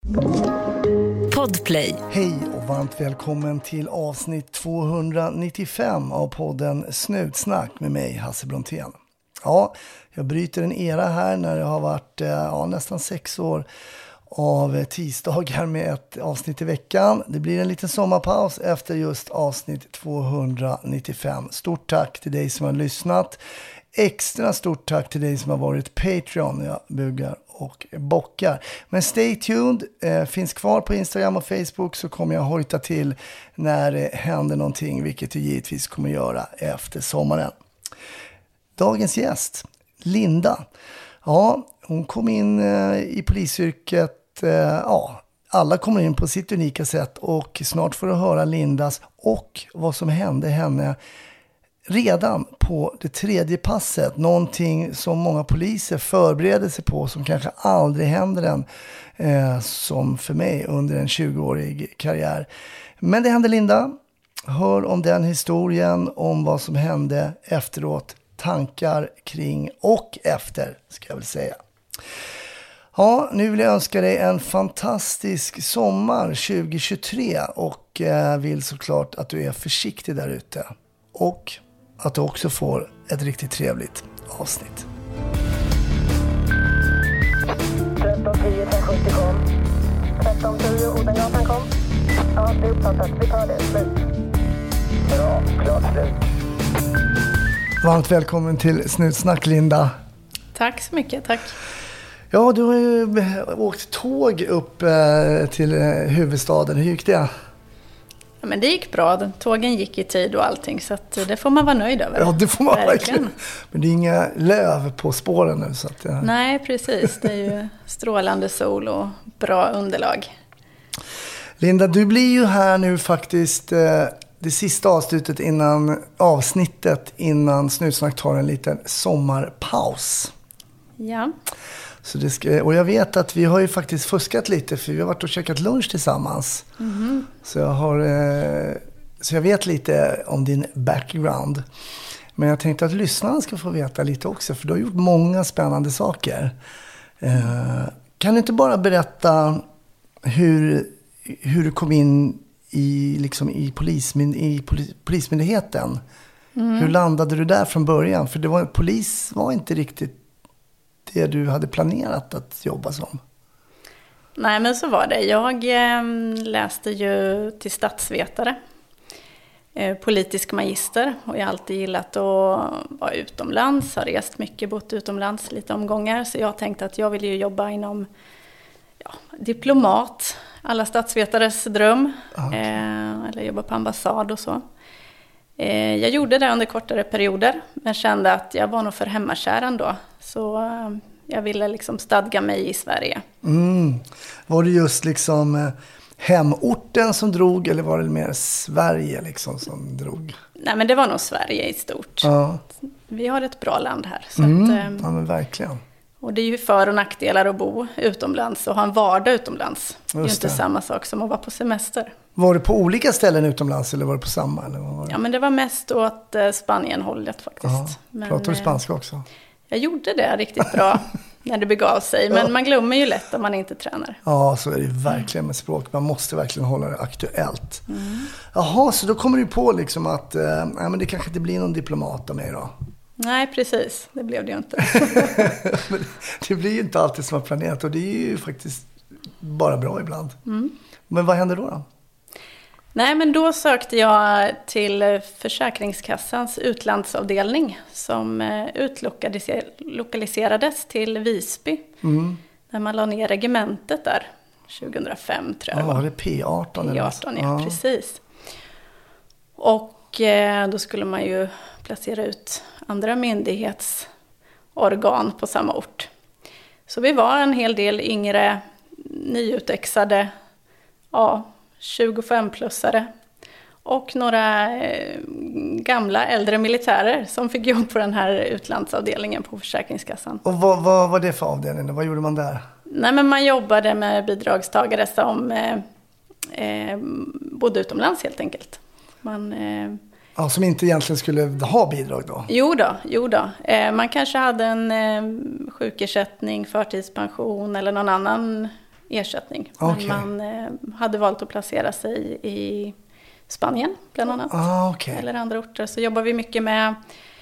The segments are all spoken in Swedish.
Podplay. Hej och varmt välkommen till avsnitt 295 av podden Snutsnack med mig, Hasse Brontén. Ja, jag bryter en era här när det har varit nästan 6 år av tisdagar med ett avsnitt i veckan. Det blir en liten sommarpaus efter just avsnitt 295. Stort tack till dig som har lyssnat. Extra stort tack till dig som har varit Patreon. Jag bugar och bockar. Men stay tuned. Finns kvar på Instagram och Facebook, så kommer jag hojta till när det händer någonting, vilket du givetvis kommer göra efter sommaren. Dagens gäst, Linda. Ja, hon kom in i polisyrket. Alla kommer in på sitt unika sätt, och snart får du höra Lindas och vad som hände henne redan på det 3:e passet. Någonting som många poliser förbereder sig på, som kanske aldrig händer än, som för mig under en 20-årig karriär. Men det hände Linda. Hör om den historien, om vad som hände efteråt, tankar kring och efter, ska jag väl säga. Ja, nu vill jag önska dig en fantastisk sommar 2023, och vill såklart att du är försiktig där ute. Och att du också får ett riktigt trevligt avsnitt. 1310 1070 kom. 1310 Odengatan kom. Ja, det är uppfattat. Vi tar det. Slut. Bra, klart slut. Varmt välkommen till Snutsnack, Linda. Tack så mycket, tack. Ja, du har ju åkt tåg upp till huvudstaden. Hur gick det? Ja, men det gick bra. Tågen gick i tid och allting, så att det får man vara nöjd över. Ja, det får man verkligen. Men det är inga löv på spåren nu. Så att, Nej, precis. Det är ju strålande sol och bra underlag. Linda, du blir ju här nu faktiskt det sista avsnittet innan Snutsnack tar en liten sommarpaus. Ja. Så och jag vet att vi har ju faktiskt fuskat lite, för vi har varit och käkat lunch tillsammans. Mm-hmm. Så jag vet lite om din background. Men jag tänkte att lyssnarna ska få veta lite också, för du har gjort många spännande saker. Kan du inte bara berätta hur du kom in i polismyndigheten? Hur landade du där från början? För polis var inte riktigt det du hade planerat att jobba som. Nej, men så var det. Jag läste ju till statsvetare, politisk magister, och jag har alltid gillat att vara utomlands, har rest mycket, bott utomlands lite omgångar, så jag tänkte att jag ville ju jobba inom diplomat, alla statsvetares dröm, eller jobba på ambassad och så. Jag gjorde det under kortare perioder, men kände att jag var nog för hemmakär ändå. Så jag ville liksom stadga mig i Sverige. Var det just liksom hemorten som drog, eller var det mer Sverige liksom som drog? Nej, men det var nog Sverige i stort. Ja. Vi har ett bra land här. Så ja, men verkligen. Och det är ju för- och nackdelar att bo utomlands och ha en vardag utomlands. Det är ju inte samma sak som att vara på semester. Var du på olika ställen utomlands, eller var du på samma? Eller vad var det? Ja, men det var mest åt Spanien-hållet faktiskt. Pratar du spanska också? Jag gjorde det riktigt bra när det begav sig. Men man glömmer ju lätt om man inte tränar. Ja, så är det verkligen med språk. Man måste verkligen hålla det aktuellt. Jaha, så då kommer du på liksom att men det kanske inte blir någon diplomat av mig då? Nej, precis. Det blev det ju inte. Men det blir ju inte alltid som man planerat, och det är ju faktiskt bara bra ibland. Men vad händer då? Nej, men då sökte jag till Försäkringskassans utlandsavdelning som utlokaliserades till Visby. När man la ner regementet där 2005, tror jag. Ja, det är P18. P18, ja, precis. Och då skulle man ju placera ut andra myndighetsorgan på samma ort. Så vi var en hel del yngre, nyutexade, 25-plussare. Och några gamla äldre militärer som fick jobb på den här utlandsavdelningen på Försäkringskassan. Och vad var det för avdelning? Vad gjorde man där? Nej, men man jobbade med bidragstagare som bodde utomlands helt enkelt. Som inte egentligen skulle ha bidrag då? Jo då. Man kanske hade en sjukersättning, förtidspension eller någon annan ersättning. Okay. Men man hade valt att placera sig i Spanien bland annat. Okay. Eller andra orter. Så jobbar vi mycket med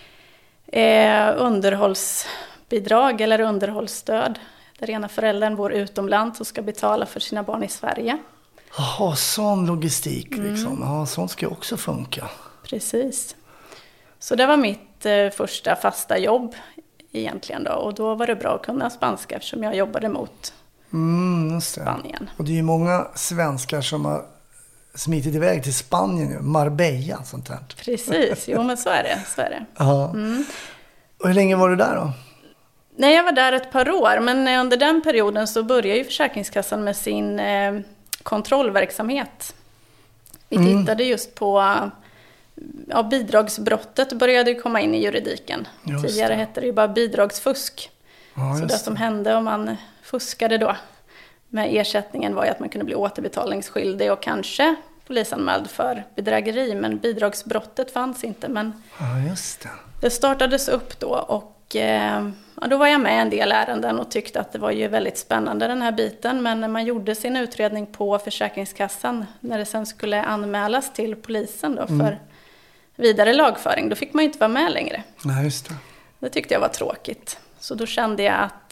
underhållsbidrag eller underhållsstöd. Där ena föräldern bor utomlands och ska betala för sina barn i Sverige. Jaha, sån logistik liksom. Ja, sånt ska också funka. Precis. Så det var mitt första fasta jobb egentligen då. Och då var det bra att kunna spanska eftersom jag jobbade mot just det. Spanien. Och det är ju många svenskar som har smitit iväg till Spanien nu. Marbella, sånt där. Precis, jo men så är det. Så är det. Ja. Och hur länge var du där då? Nej, jag var där ett par år. Men under den perioden så började ju Försäkringskassan med sin kontrollverksamhet. Vi tittade just på bidragsbrottet började komma in i juridiken. Tidigare hette det ju bara bidragsfusk. Så det som hände om man fuskade då med ersättningen var ju att man kunde bli återbetalningsskyldig och kanske polisanmäld för bedrägeri. Men bidragsbrottet fanns inte. Men just det. Det startades upp då och då var jag med i en del ärenden och tyckte att det var ju väldigt spännande den här biten. Men när man gjorde sin utredning på Försäkringskassan, när det sen skulle anmälas till polisen då för vidare lagföring, då fick man ju inte vara med längre. Nej, just det. Det tyckte jag var tråkigt. Så då kände jag att,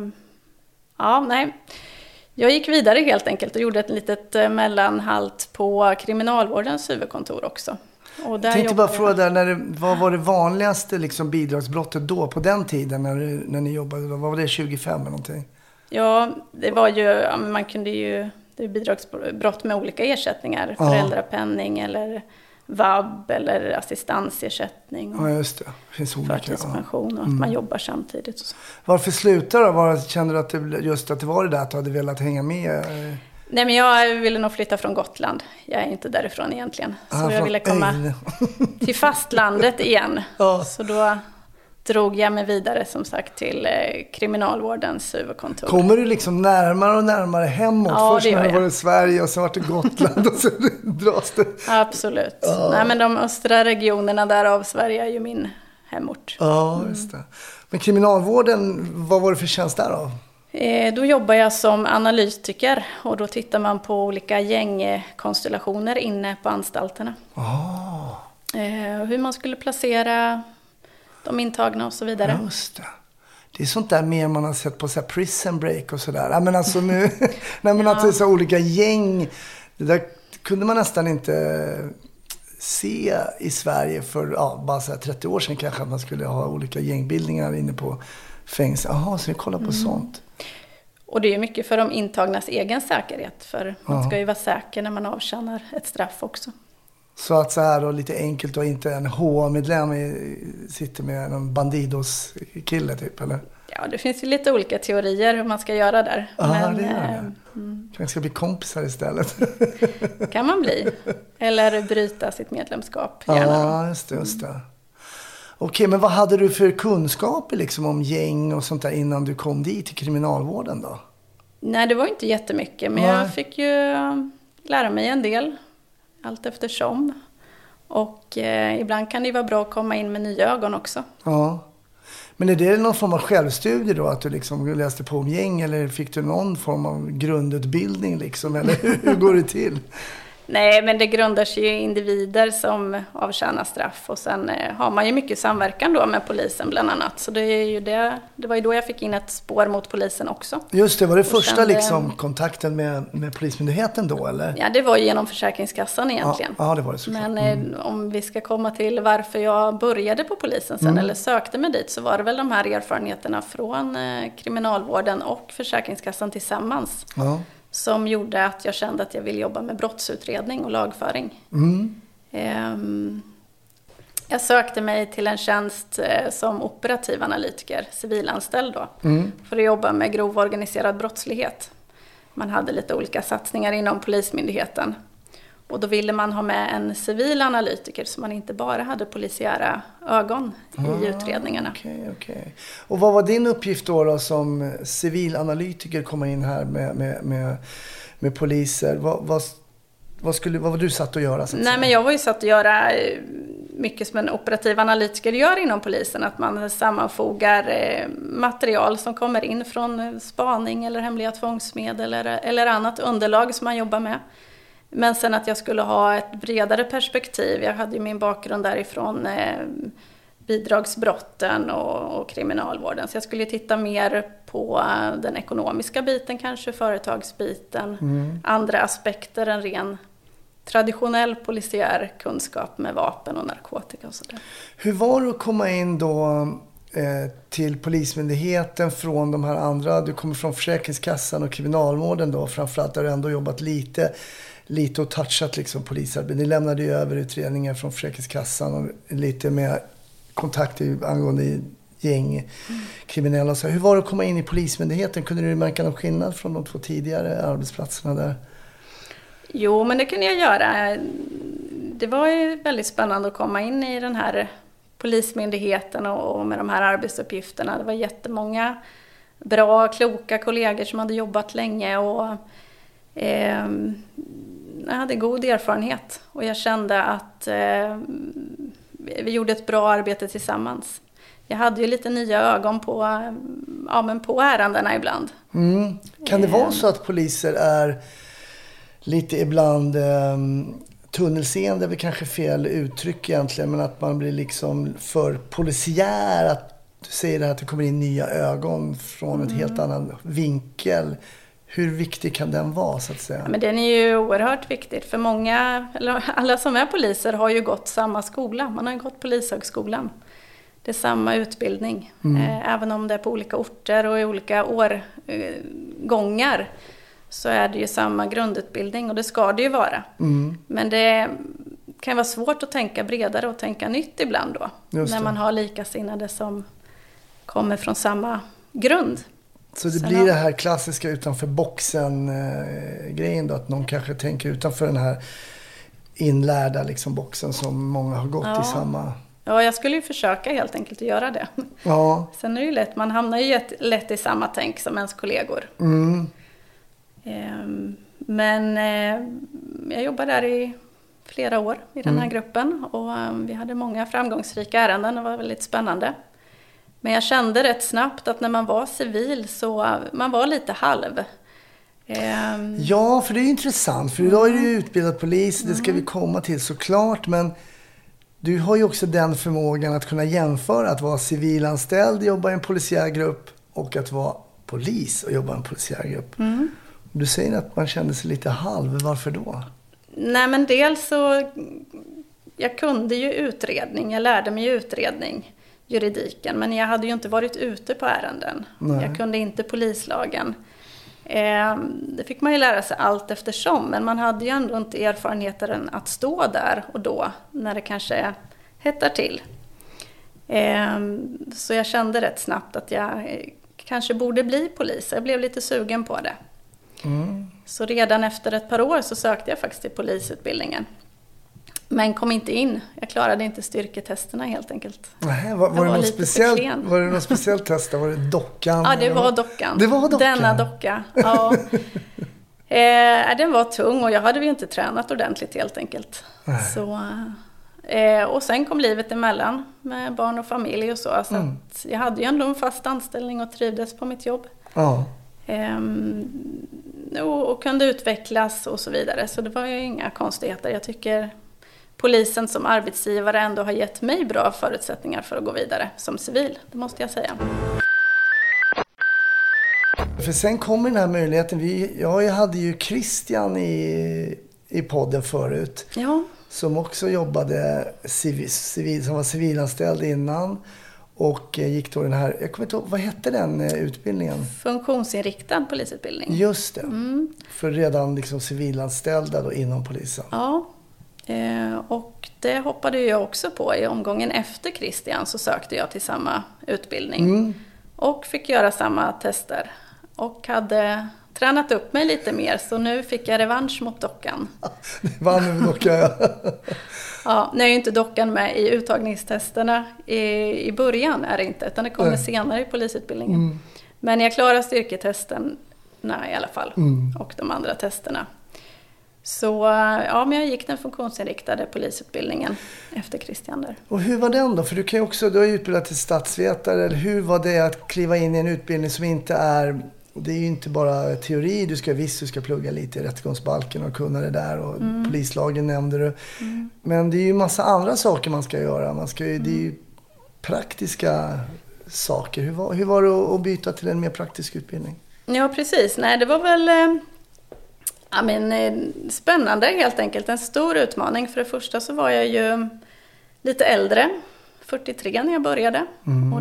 jag gick vidare helt enkelt och gjorde ett litet mellanhalt på kriminalvårdens huvudkontor också. Och där jag tänkte bara fråga där, vad var det vanligaste liksom, bidragsbrottet då på den tiden när ni jobbade? Vad var det, 25 eller någonting? Ja, det var ju, man kunde ju, det är bidragsbrott med olika ersättningar. Föräldrapenning eller vab eller assistansersättning. Och just det. Det finns olika. Förtidspension och att man jobbar samtidigt. Och så. Varför slutade då? Kände du att det var det där att du hade velat hänga med? Nej, men jag ville nog flytta från Gotland. Jag är inte därifrån egentligen. Så jag ville komma till fastlandet igen. Så då drog jag mig vidare som sagt till kriminalvårdens huvudkontor. Kommer du liksom närmare och närmare hemåt? Ja, först när det var i Sverige och så var det Gotland och så dras det. Absolut. Nej, men de östra regionerna där av Sverige är ju min hemort. Ja, just det. Men kriminalvården, vad var det för tjänst där då? Då jobbar jag som analytiker och då tittar man på olika gängkonstellationer inne på anstalterna. Hur man skulle placera de intagna och så vidare. Just det. Det är sånt där mer man har sett på så här Prison Break och sådär. Ja, men alltså nu, att det är så olika gäng, det där kunde man nästan inte se i Sverige för bara så här 30 år sedan kanske, att man skulle ha olika gängbildningar inne på fängelse. Jaha, så vi kollar på sånt. Och det är ju mycket för de intagnas egen säkerhet. För man ska ju vara säker när man avtjänar ett straff också. Så att så här då, lite enkelt och inte en HA-medlem sitter med en bandidos-kille typ, eller? Ja, det finns ju lite olika teorier hur man ska göra där. Men det är det. Kanske ska bli kompisar istället. Kan man bli. Eller bryta sitt medlemskap. Gärna. Ja, just det. Okej, men vad hade du för kunskaper liksom om gäng och sånt där innan du kom dit till kriminalvården då? Nej, det var inte jättemycket. Men jag fick ju lära mig en del. Allt eftersom. Och ibland kan det vara bra att komma in med nya ögon också. Ja. Men är det någon form av självstudie då? Att du liksom läste på om gäng? Eller fick du någon form av grundutbildning liksom? Eller hur går det till? Nej, men det grundar sig i individer som avtjänar straff. Och sen har man ju mycket samverkan då med polisen bland annat. Så det är ju det var ju då jag fick in ett spår mot polisen också. Just det, var det första liksom kontakten med polismyndigheten då, eller? Ja, det var ju genom Försäkringskassan egentligen. Ja, det var det såklart. Men om vi ska komma till varför jag började på polisen sen eller sökte mig dit, så var det väl de här erfarenheterna från kriminalvården och Försäkringskassan tillsammans. Ja. Som gjorde att jag kände att jag ville jobba med brottsutredning och lagföring. Jag sökte mig till en tjänst som operativ analytiker, civilanställd då. För att jobba med grov organiserad brottslighet. Man hade lite olika satsningar inom polismyndigheten. Och då ville man ha med en civil analytiker så man inte bara hade polisiära ögon i utredningarna. Okej. Och vad var din uppgift då som civil analytiker, komma in här med poliser? Vad var du satt att göra? Så att Nej, men jag var ju satt att göra mycket som en operativ analytiker gör inom polisen. Att man sammanfogar material som kommer in från spaning eller hemliga tvångsmedel eller annat underlag som man jobbar med. Men sen att jag skulle ha ett bredare perspektiv. Jag hade ju min bakgrund därifrån bidragsbrotten och kriminalvården. Så jag skulle titta mer på den ekonomiska biten, kanske företagsbiten. Andra aspekter än ren traditionell polisiär kunskap med vapen och narkotika och sådär. Hur var det att komma in då till Polismyndigheten från de här andra? Du kommer från Försäkringskassan och kriminalvården då, framförallt där du ändå jobbat lite och touchat liksom polisarbete. Ni lämnade ju över utredningar från Försäkringskassan och lite med kontakt angående gäng kriminella. Så hur var det att komma in i Polismyndigheten? Kunde du märka någon skillnad från de 2 tidigare arbetsplatserna där? Jo, men det kunde jag göra. Det var ju väldigt spännande att komma in i den här Polismyndigheten och med de här arbetsuppgifterna. Det var jättemånga bra, kloka kollegor som hade jobbat länge och jag hade god erfarenhet. Och jag kände att vi gjorde ett bra arbete tillsammans. Jag hade ju lite nya ögon på ärendena ibland. Kan det vara så att poliser är lite ibland tunnelseende, är väl kanske fel uttryck egentligen, men att man blir liksom för polisiär, att du säger det här, att det kommer in nya ögon från ett helt annan vinkel. Hur viktig kan den vara så att säga? Ja, men den är ju oerhört viktig för många, eller alla som är poliser har ju gått samma skola. Man har ju gått polishögskolan. Det är samma utbildning. Även om det är på olika orter och i olika årgångar så är det ju samma grundutbildning och det ska det ju vara. Men det kan vara svårt att tänka bredare och tänka nytt ibland då. När man har likasinnade som kommer från samma grund. Så det blir det här klassiska utanför boxen-grejen då, att någon kanske tänker utanför den här inlärda liksom boxen som många har gått i samma... Ja, jag skulle ju försöka helt enkelt att göra det. Ja. Sen är det ju lätt, man hamnar ju lätt i samma tänk som ens kollegor. Men jag jobbade där i flera år i den här gruppen och vi hade många framgångsrika ärenden, det var väldigt spännande. Men jag kände rätt snabbt att när man var civil så man var lite halv. Ja, för det är ju intressant. För idag är du utbildad polis, det ska vi komma till såklart. Men du har ju också den förmågan att kunna jämföra att vara civilanställd, jobba i en polisiär grupp och att vara polis och jobba i en polisiär grupp. Du säger att man kände sig lite halv, varför då? Nej, men dels så jag kunde ju utredning, jag lärde mig utredning. Juridiken, men jag hade ju inte varit ute på ärenden. Nej. Jag kunde inte polislagen. Det fick man ju lära sig allt eftersom, men man hade ju ändå inte erfarenheten att stå där och då när det kanske hettar till. Så jag kände rätt snabbt att jag kanske borde bli polis. Jag blev lite sugen på det. Så redan efter ett par år så sökte jag faktiskt till polisutbildningen. Men kom inte in. Jag klarade inte styrketesterna helt enkelt. Nej, var det något speciellt test? Var det dockan? Ja, det var dockan. Det var dockan? Denna docka, ja. Den var tung och jag hade ju inte tränat ordentligt helt enkelt. Så, och sen kom livet emellan med barn och familj och så. Så att jag hade ju ändå en fast anställning och trivdes på mitt jobb. Ja. Och kunde utvecklas och så vidare. Så det var ju inga konstigheter. Jag tycker polisen som arbetsgivare ändå har gett mig bra förutsättningar för att gå vidare som civil. Det måste jag säga. För sen kommer den här möjligheten. Jag hade ju Christian i podden förut. Ja. Som också jobbade som var civilanställd innan. Och gick då den här, jag kommer inte ihåg, vad hette den utbildningen? Funktionsinriktad polisutbildning. Just det. För redan liksom civilanställda då inom polisen. Ja. Och det hoppade jag också på. I omgången efter Christian så sökte jag till samma utbildning. Och fick göra samma tester. Och hade tränat upp mig lite mer. Så nu fick jag revansch mot dockan. Vann du med dockan, ja. Ja, nu är ju inte dockan med i uttagningstesterna i början är det inte. Utan det kommer senare i polisutbildningen. Men jag klarar styrketesterna i alla fall. Och de andra testerna. Så ja, men jag gick den funktionsinriktade polisutbildningen efter Christian där. Och hur var den då? För du har ju utbildat till statsvetare. Eller hur var det att kliva in i en utbildning som inte är... Det är ju inte bara teori. Du ska plugga lite i rättegångsbalken och kunna det där. Och polislagen nämnde du. Men det är ju massa andra saker man ska göra. Det är ju praktiska saker. Hur var det att byta till en mer praktisk utbildning? Ja, precis. Nej, det var väl spännande helt enkelt. En stor utmaning. För det första så var jag ju lite äldre. 43 när jag började. Och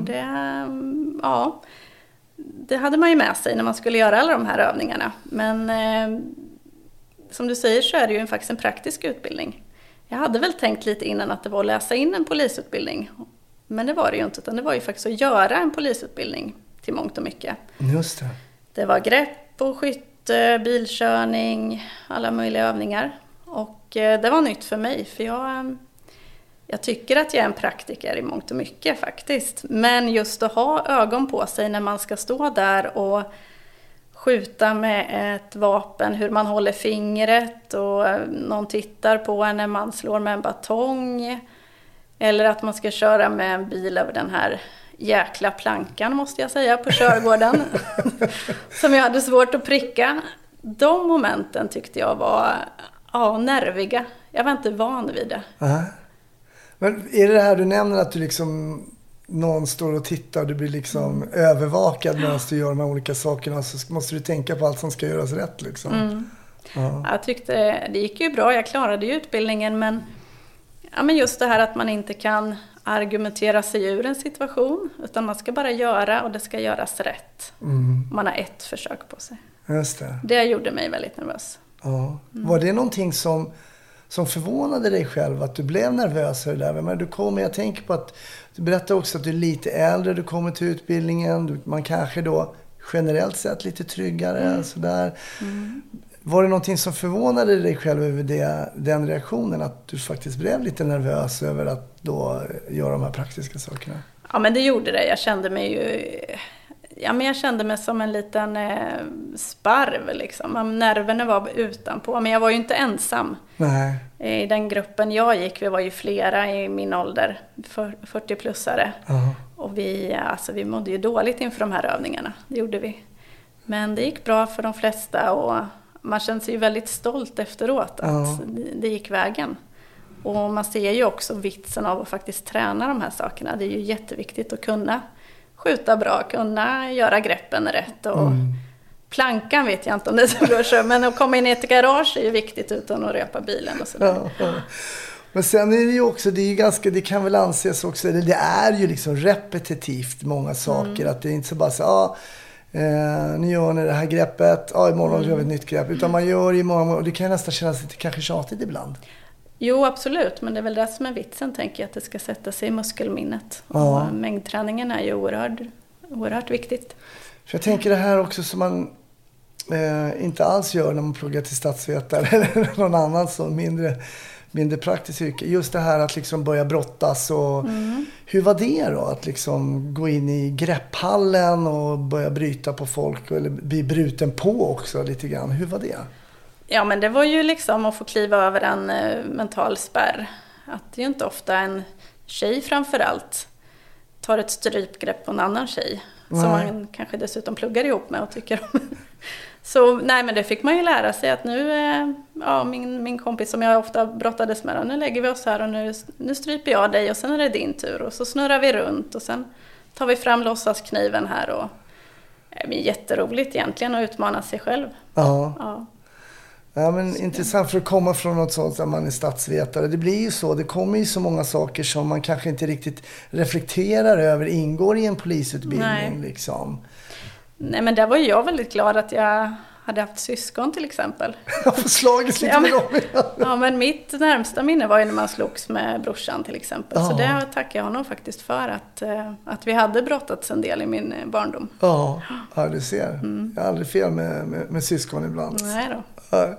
det hade man ju med sig när man skulle göra alla de här övningarna. Men som du säger så är det ju faktiskt en praktisk utbildning. Jag hade väl tänkt lite innan att det var att läsa in en polisutbildning. Men det var det ju inte, utan det var ju faktiskt att göra en polisutbildning till mångt och mycket. Just det. Det var grepp och skytte, bilkörning, alla möjliga övningar. Och det var nytt för mig, för jag tycker att jag är en praktiker i mångt och mycket faktiskt. Men just att ha ögon på sig när man ska stå där och skjuta med ett vapen, hur man håller fingret och någon tittar på en när man slår med en batong. Eller att man ska köra med en bil över den här jäkla plankan, måste jag säga, på körgården. Som jag hade svårt att pricka. De momenten tyckte jag var nerviga. Jag var inte van vid det. Men är det här du nämner att du liksom någon står och tittar och du blir liksom övervakad medan du gör de här olika sakerna, så måste du tänka på allt som ska göras rätt liksom. Jag tyckte det gick ju bra, jag klarade ju utbildningen, men just det här att man inte kan argumentera sig ur en situation, utan man ska bara göra och det ska göras rätt. Man har ett försök på sig. Just det. Det gjorde mig väldigt nervös. Ja. Var det någonting som förvånade dig själv, att du blev nervös över det där? Men jag tänker på att du berättar också att du är lite äldre, du kommer till utbildningen, man kanske då generellt sett lite tryggare sådär. Var det någonting som förvånade dig själv över den reaktionen, att du faktiskt blev lite nervös över att då göra de här praktiska sakerna? Ja, men det gjorde det. Jag kände mig som en liten sparv liksom. Nerverna var utanpå, men jag var ju inte ensam. Nej. I den gruppen jag gick, vi var ju flera i min ålder, 40-plussare. Och vi mådde ju dåligt inför de här övningarna, det gjorde vi. Men det gick bra för de flesta och man känner sig ju väldigt stolt efteråt att det gick vägen. Och man ser ju också vitsen av att faktiskt träna de här sakerna. Det är ju jätteviktigt att kunna skjuta bra, kunna göra greppen rätt. Och plankan vet jag inte om det rör sig, men att komma in i ett garage är ju viktigt utan att röpa bilen och sådär. Men sen är det ju också, det kan väl anses också, det är ju liksom repetitivt många saker. Att det är inte så bara så, nu gör ni det här greppet, imorgon gör vi ett nytt grepp. Utan man gör i många, och det kan nästan kännas lite kanske tjatigt ibland. Jo, absolut. Men det är väl det som är vitsen, tänker jag, att det ska sätta sig i muskelminnet. Och mängdträningen är ju oerhört viktigt. För jag tänker det här också som man inte alls gör när man pluggar till statsvetare eller någon annan så mindre praktiskt yrke. Just det här att liksom börja brottas och hur var det då? Att liksom gå in i grepphallen och börja bryta på folk eller bli bruten på också lite grann. Hur var det? Ja, men det var ju liksom att få kliva över en mental spärr. Att det är ju inte ofta en tjej framförallt tar ett strypgrepp på en annan tjej. Som man kanske dessutom pluggar ihop med och tycker om. Så nej, men det fick man ju lära sig att nu, min kompis som jag ofta brottades med, nu lägger vi oss här och nu stryper jag dig och sen är det din tur. Och så snurrar vi runt och sen tar vi fram låtsaskniven här. Och det är jätteroligt egentligen att utmana sig själv. Ja, men intressant för att komma från något sånt där man är statsvetare. Det blir ju så, det kommer ju så många saker som man kanske inte riktigt reflekterar över, ingår i en polisutbildning liksom. Nej, men där var ju jag väldigt glad att jag hade haft syskon till exempel. Jag får slagits lite med dem. Ja, men mitt närmsta minne var ju när man slogs med brorsan till exempel. Så det tackar jag honom faktiskt för att vi hade brottats en del i min barndom. Ja, du ser. Jag har aldrig fel med syskon ibland. Nej då.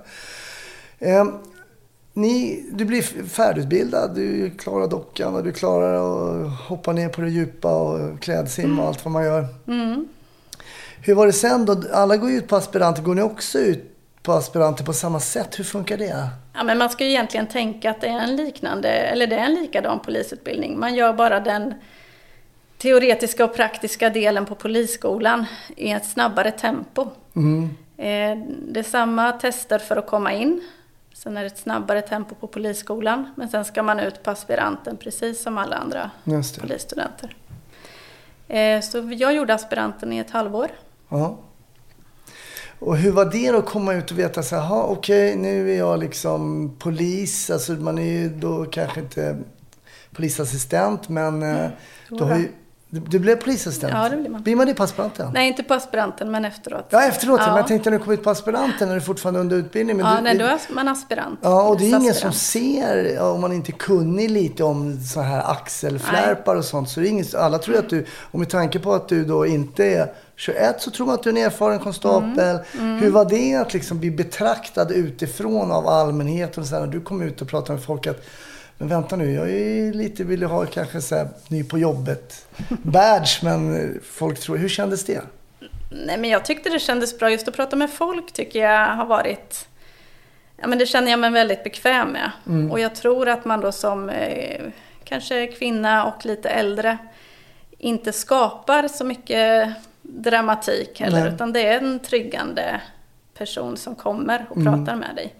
Du blir färdigutbildad, du klarar dockan och du klarar att hoppa ner på det djupa och klädsim och allt vad man gör. Hur var det sen då? Alla går ut på aspiranter. Går ni också ut på aspiranter på samma sätt? Hur funkar det? Ja, men man ska ju egentligen tänka att det är en likadan polisutbildning. Man gör bara den teoretiska och praktiska delen på polisskolan i ett snabbare tempo. Det är samma tester för att komma in. Sen är det ett snabbare tempo på polisskolan. Men sen ska man ut på aspiranten precis som alla andra polisstudenter. Så jag gjorde aspiranten i ett halvår. Ja. Och hur var det då att komma ut och veta så här, okej, nu är jag liksom polis. Alltså man är ju då kanske inte polisassistent, men då har ju... Du blev polisassistent? Ja, det blir man. Blir man det på aspiranten? Nej, inte på aspiranten, men efteråt. Ja, efteråt. Ja. Men jag tänkte när du kom ut på aspiranten, när du fortfarande under utbildning. Men då är man aspirant. Ja, och det är ingen som ser, om man inte kunnig lite om så här axelflärpar och sånt. Så det är ingen, alla tror att du, om med tanke på att du då inte är 21, så tror man att du är en erfaren konstapel. Hur var det att liksom bli betraktad utifrån av allmänheten? Och så här, när du kom ut och pratade med folk att men vänta nu, jag är lite vill ha kanske så här, ny på jobbet badge, men folk tror, hur kändes det? Nej, men jag tyckte det kändes bra. Just att prata med folk tycker jag har varit, ja, men det känner jag mig väldigt bekväm med. Och jag tror att man då som kanske kvinna och lite äldre inte skapar så mycket dramatik heller, utan det är en tryggande person som kommer och pratar med dig.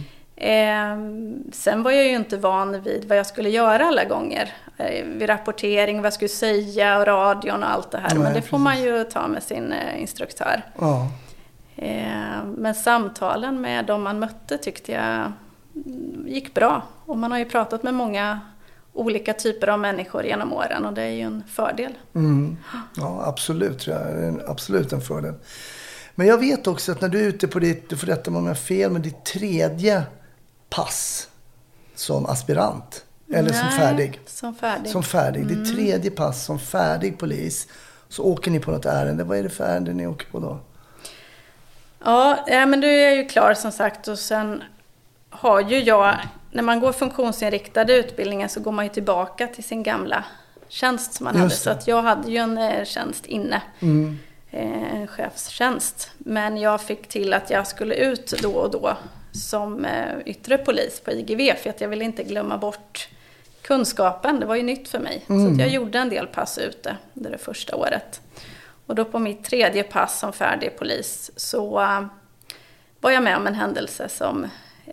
Sen var jag ju inte van vid vad jag skulle göra alla gånger. Vid rapportering, vad jag skulle säga och radion och allt det här. Men det får man ju ta med sin instruktör. Ja. Men samtalen med de man mötte tyckte jag gick bra. Och man har ju pratat med många olika typer av människor genom åren. Och det är ju en fördel. Ja, absolut tror jag. Det är absolut en fördel. Men jag vet också att när du är ute på ditt, du får rätta mig om jag har fel, men ditt tredje pass som aspirant. Eller som färdig. Som färdig. Ditt tredje pass som färdig polis. Så åker ni på något ärende. Vad är det för ärende ni åker på då? Ja, men du är ju klar som sagt. Och sen har ju jag, när man går funktionsinriktade utbildningen så går man ju tillbaka till sin gamla tjänst som man hade. Så att jag hade ju en tjänst inne. En chefstjänst. Men jag fick till att jag skulle ut då och då som yttre polis på IGV, för att jag ville inte glömma bort kunskapen. Det var ju nytt för mig. Så att jag gjorde en del pass ute det första året. Och då på mitt tredje pass som färdig polis så var jag med om en händelse som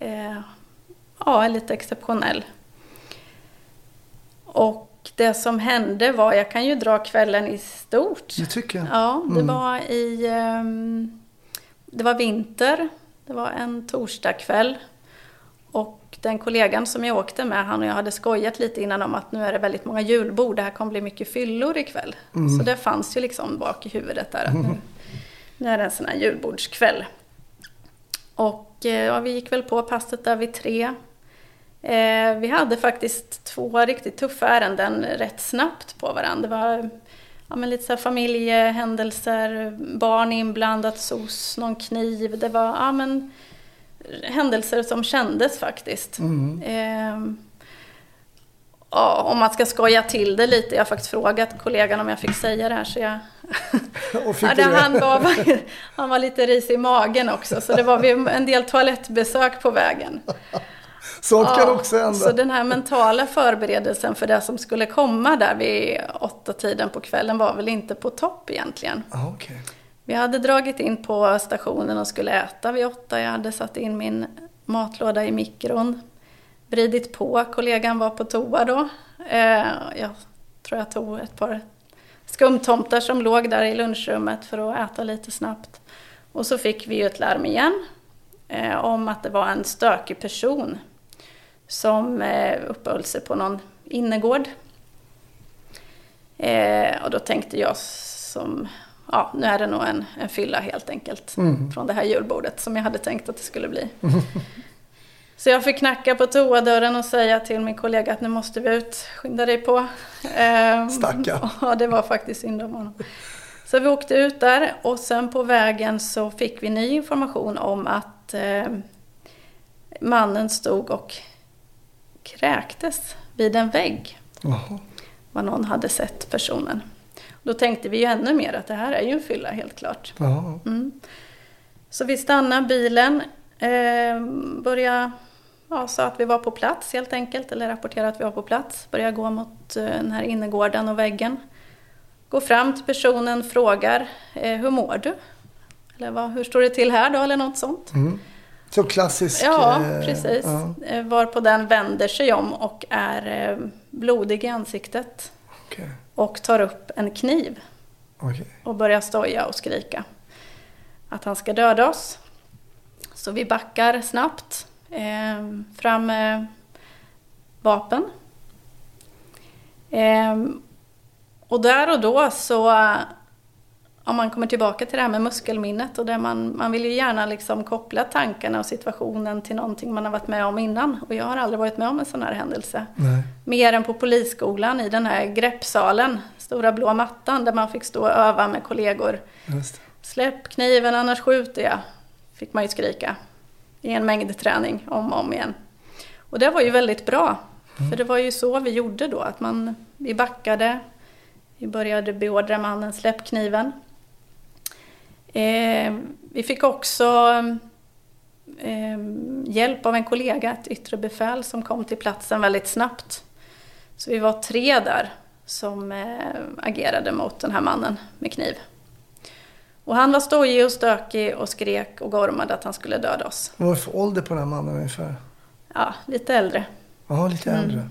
är lite exceptionell. Och det som hände var, jag kan ju dra kvällen i stort. Det tycker jag. Ja, det var det var vinter. Det var en torsdagkväll. Och den kollegan som jag åkte med, han och jag hade skojat lite innan om att nu är det väldigt många julbord. Det här kommer bli mycket fyllor ikväll. Så det fanns ju liksom bak i huvudet där. Att nu är det en sån här julbordskväll. Och vi gick väl på passet där vid 3. Vi hade faktiskt 2 riktigt tuffa ärenden rätt snabbt på varandra. Det var lite så här familjehändelser, barn inblandat, SOS, någon kniv. Det var händelser som kändes faktiskt. Om man ska skoja till det lite. Jag har faktiskt frågat kollegan om jag fick säga det här. Så han var lite risig i magen också. Så det var en del toalettbesök på vägen. Sånt kan också hända. Så den här mentala förberedelsen för det som skulle komma där vid 8-tiden på kvällen var väl inte på topp egentligen. Okay. Vi hade dragit in på stationen och skulle äta vid 8. Jag hade satt in min matlåda i mikron. Vridit på. Kollegan var på toa då. Jag tror jag tog ett par skumtomtar som låg där i lunchrummet för att äta lite snabbt. Och så fick vi ju ett larm igen om att det var en stökig person som uppehöll sig på någon innergård. Och då tänkte jag nu är det nog en fylla helt enkelt från det här julbordet som jag hade tänkt att det skulle bli. Så jag fick knacka på toadörren och säga till min kollega att nu måste vi ut, skynda dig på. Stacka. Ja, det var faktiskt synd om honom. Så vi åkte ut där och sen på vägen så fick vi ny information om att mannen stod och kräktes vid en vägg. Vad någon hade sett personen. Då tänkte vi ju ännu mer att det här är ju en fylla helt klart. Så vi stannar bilen började, sa att vi var på plats helt enkelt, eller rapporterade att vi var på plats. Började gå mot den här innergården och väggen. Gå fram till personen, frågar, hur mår du? Eller hur står det till här då, eller något sånt. Så klassisk. Ja, precis. Varpå den vänder sig om och är blodig i ansiktet. Okay. Och tar upp en kniv. Okay. Och börjar stoja och skrika att han ska döda oss. Så vi backar snabbt fram med vapen. Och där och då så, om man kommer tillbaka till det här med muskelminnet, och där man vill ju gärna liksom koppla tankarna och situationen till någonting man har varit med om innan. Och jag har aldrig varit med om en sån här händelse. Nej. Mer än på polisskolan i den här greppsalen, stora blå mattan, där man fick stå och öva med kollegor. Just det. Släpp kniven, annars skjuter jag, fick man ju skrika i en mängd träning om och om igen. Och det var ju väldigt bra, för det var ju så vi gjorde då, att vi backade, vi började beordra mannen, släpp kniven. Vi fick också hjälp av en kollega, ett yttre befäl som kom till platsen väldigt snabbt. Så vi var 3 där som agerade mot den här mannen med kniv. Och han var stojig och stökig och skrek och gormade att han skulle döda oss. Vad var det för ålder på den här mannen ungefär? Ja, lite äldre. Ja, lite äldre.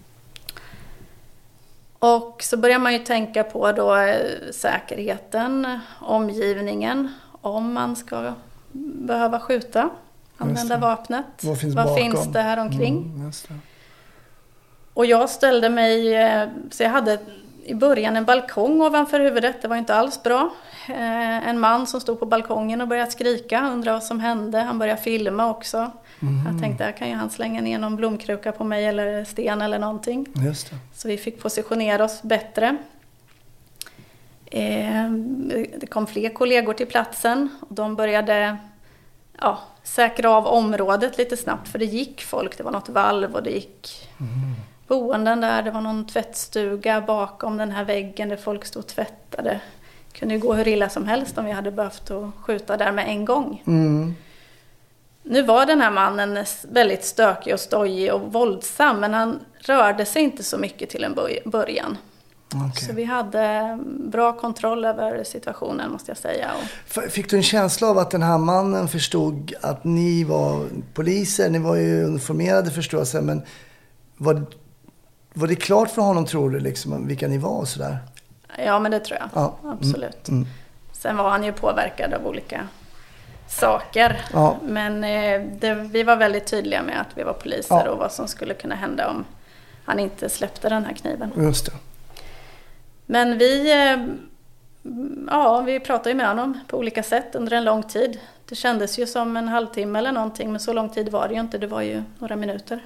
Och så börjar man ju tänka på då säkerheten, omgivningen, om man ska behöva skjuta, använda vapnet. Vad finns det här omkring? Just det. Och jag ställde mig, så jag hade i början en balkong ovanför huvudet, det var inte alls bra. En man som stod på balkongen och började skrika, undrade vad som hände. Han började filma också. Jag tänkte, här kan ju han slänga ner någon blomkruka på mig eller sten eller någonting. Just det. Så vi fick positionera oss bättre. Det kom fler kollegor till platsen och de började säkra av området lite snabbt, för det gick folk. Det var något valv och det gick boenden där. Det var någon tvättstuga bakom den här väggen där folk stod och tvättade. Det kunde ju gå hur illa som helst om vi hade behövt att skjuta där med en gång. Nu var den här mannen väldigt stökig och stojig och våldsam, men han rörde sig inte så mycket till en början. Okay. Så vi hade bra kontroll över situationen, måste jag säga. Fick du en känsla av att den här mannen förstod att ni var poliser? Ni var ju uniformerade, förstår jag, men var det klart för honom, tror du, liksom, vilka ni var och sådär? Ja, men det tror jag. Ja. Absolut. Sen var han ju påverkad av olika saker. Ja. Men vi var väldigt tydliga med att vi var poliser och vad som skulle kunna hända om han inte släppte den här kniven. Just det. Men vi pratade ju med honom på olika sätt under en lång tid. Det kändes ju som en halvtimme eller någonting, men så lång tid var det ju inte. Det var ju några minuter.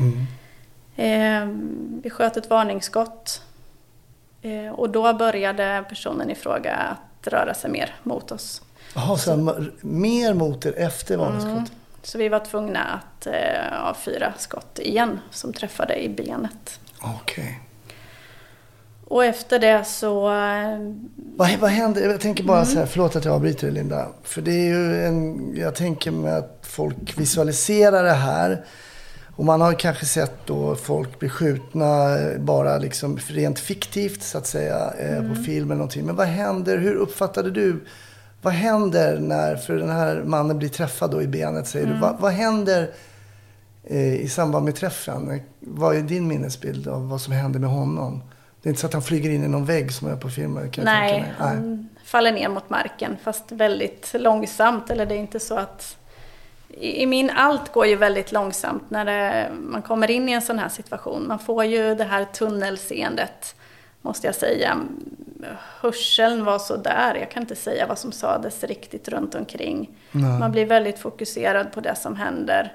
Vi sköt ett varningsskott. Och då började personen i fråga att röra sig mer mot oss. Jaha, så mer mot er efter varningsskott? Så vi var tvungna att ha 4 skott igen som träffade i benet. Okej. Och efter det så... Vad hände? Jag tänker bara så här, förlåt att jag avbryter det, Linda. För det är ju jag tänker med att folk visualiserar det här. Och man har kanske sett då folk bli skjutna bara liksom rent fiktivt, så att säga, på film eller någonting. Men vad händer? Hur uppfattade du? Vad händer när, för den här mannen blir träffad då i benet, säger du? Vad händer i samband med träffen? Vad är din minnesbild av vad som händer med honom? Det är inte så att han flyger in i någon vägg som är på filmen. Nej, han faller ner mot marken, fast väldigt långsamt. Eller det är inte så att... Allt går ju väldigt långsamt när man kommer in i en sån här situation. Man får ju det här tunnelseendet, måste jag säga. Hörseln var så där. Jag kan inte säga vad som sades riktigt runt omkring. Nej. Man blir väldigt fokuserad på det som händer.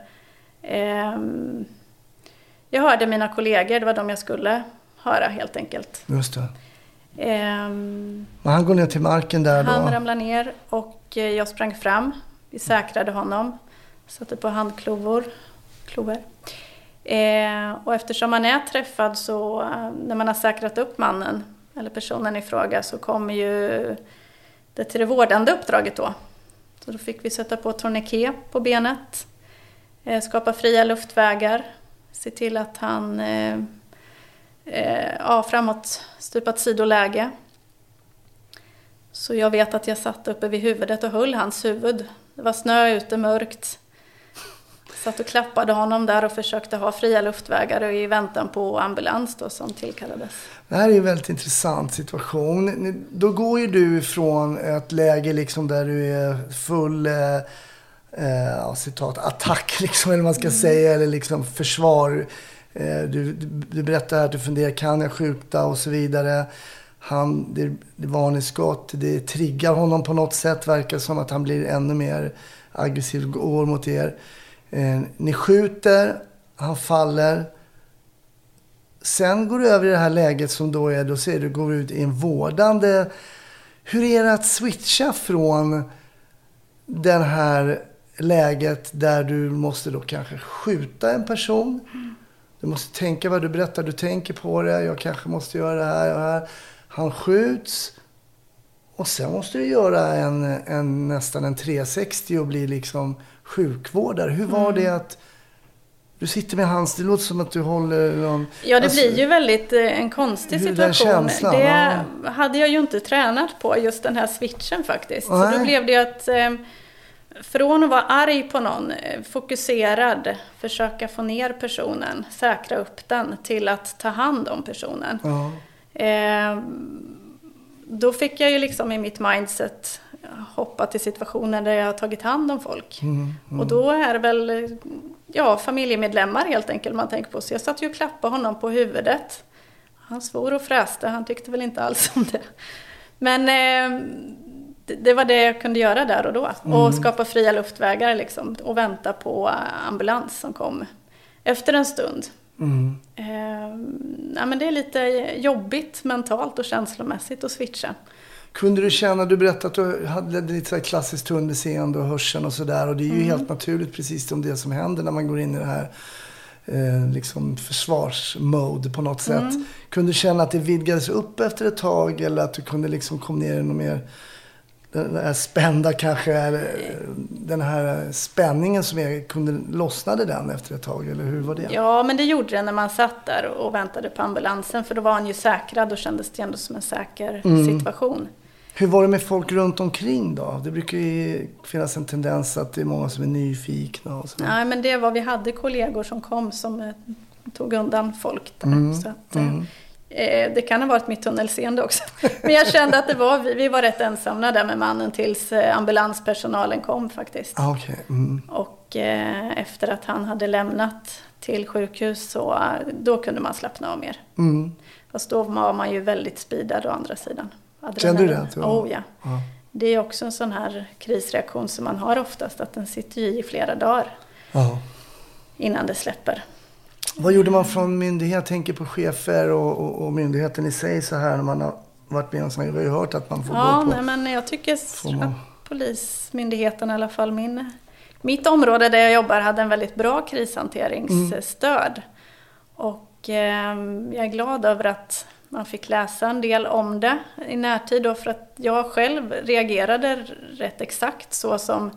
Jag hörde mina kollegor, det var de jag skulle höra helt enkelt. Just det. Men han går ner till marken där då? Han ramlar ner och jag sprang fram. Vi säkrade honom. Satte på handklovor. Och eftersom man är träffad, så när man har säkrat upp mannen eller personen i fråga, så kommer ju det till det vårdande uppdraget då. Så då fick vi sätta på tourniquet på benet, skapa fria luftvägar, se till att han framåt stupat sidoläge. Så jag vet att jag satt uppe vid huvudet och höll hans huvud. Det var snö ute, mörkt. Satt och klappade honom där och försökte ha fria luftvägar i väntan på ambulans då, som tillkallades. Det här är en väldigt intressant situation. Då går ju du ifrån ett läge liksom där du är full citat, attack liksom, eller man ska säga, eller liksom försvar. Du berättar att du funderar, kan jag skjuta och så vidare. Det varningsskott, det triggar honom på något sätt, verkar som att han blir ännu mer aggressiv och går mot er. Ni skjuter, han faller. Sen går du över i det här läget som då ser du går ut i en vårdande. Hur är det att switcha från det här läget där du måste då kanske skjuta en person? Du måste tänka vad du berättar, du tänker på det. Jag kanske måste göra det här och här. Han skjuts. Och sen måste du göra nästan en 360 och bli liksom sjukvårdare. Hur var det att du sitter med hans... Det låter som att du håller någon... Ja, det blir ju väldigt en konstig situation. Det hade jag ju inte tränat på, just den här switchen faktiskt. Så då blev det att från att vara arg på någon, fokuserad, försöka få ner personen, säkra upp den, till att ta hand om personen. Då fick jag ju liksom i mitt mindset hoppa till situationer där jag har tagit hand om folk. Och då är det väl familjemedlemmar helt enkelt man tänker på. Så jag satt ju och klappade honom på huvudet. Han svor och fräste, han tyckte väl inte alls om det. Men det var det jag kunde göra där och då. Och skapa fria luftvägar liksom, och vänta på ambulans som kom efter en stund. Men det är lite jobbigt mentalt och känslomässigt att switcha. Kunde du känna, du berättade att du hade lite så här klassiskt tunnelseende och hörseln och sådär, och det är ju helt naturligt precis om det som händer när man går in i det här liksom försvarsmode på något sätt. Kunde du känna att det vidgades upp efter ett tag, eller att du kunde liksom komma ner i något mer den här spända kanske, eller den här spänningen som lossnade den efter ett tag, eller hur var det? Ja, men det gjorde det när man satt där och väntade på ambulansen, för då var han ju säkrad och kändes det ändå som en säker situation. Hur var det med folk runt omkring då? Det brukar ju finnas en tendens att det är många som är nyfikna och så. Nej, men vi hade kollegor som kom som tog undan folk där, så att... Det kan ha varit mitt tunnelseende också. Men jag kände att vi var rätt ensamma där med mannen tills ambulanspersonalen kom faktiskt. Och efter att han hade lämnat till sjukhus, så då kunde man slappna av mer. Fast då var man ju väldigt speedad å andra sidan. Kände du det? Ja. Det är också en sån här krisreaktion som man har oftast, att den sitter i flera dagar innan det släpper. Vad gjorde man från myndighet? Tänker på chefer och myndigheten i sig så här när man har varit med om så. Jag har ju hört att man får gå på... men jag tycker att polismyndigheten, i alla fall mitt område där jag jobbar, hade en väldigt bra krishanteringsstöd. Och jag är glad över att man fick läsa en del om det i närtid då, för att jag själv reagerade rätt exakt så som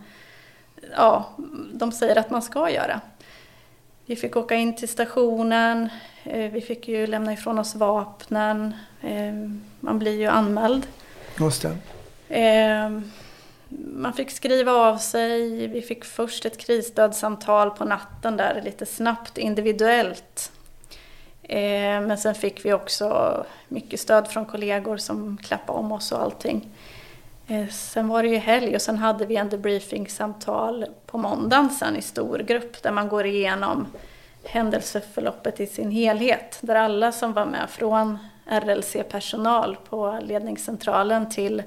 de säger att man ska göra. Vi fick åka in till stationen, vi fick ju lämna ifrån oss vapnen, man blir ju anmäld. Just det. Man fick skriva av sig, vi fick först ett krisstödssamtal på natten där, lite snabbt, individuellt. Men sen fick vi också mycket stöd från kollegor som klappade om oss och allting. Sen var det ju helg och sen hade vi en debriefing-samtal på måndagen sen i stor grupp där man går igenom händelseförloppet i sin helhet. Där alla som var med, från RLC-personal på ledningscentralen till